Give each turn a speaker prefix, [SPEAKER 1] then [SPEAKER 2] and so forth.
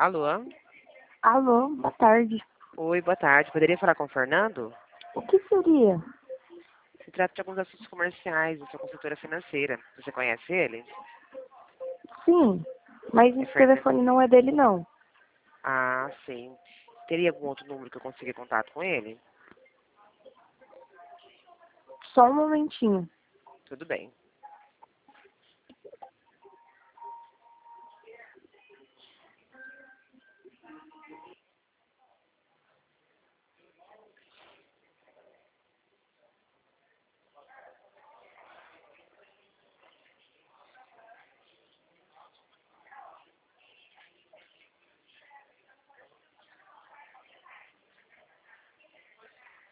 [SPEAKER 1] Alô?
[SPEAKER 2] Alô, boa tarde.
[SPEAKER 1] Oi, boa tarde. Poderia falar com o Fernando?
[SPEAKER 2] O que seria?
[SPEAKER 1] Se trata de alguns assuntos comerciais da sua consultora financeira. Você conhece ele?
[SPEAKER 2] Sim, mas
[SPEAKER 1] É
[SPEAKER 2] esse
[SPEAKER 1] Fernando.
[SPEAKER 2] telefone não é dele, não.
[SPEAKER 1] Ah, sim. Teria algum outro número que eu consiga contato com ele?
[SPEAKER 2] Só um momentinho.
[SPEAKER 1] Tudo bem.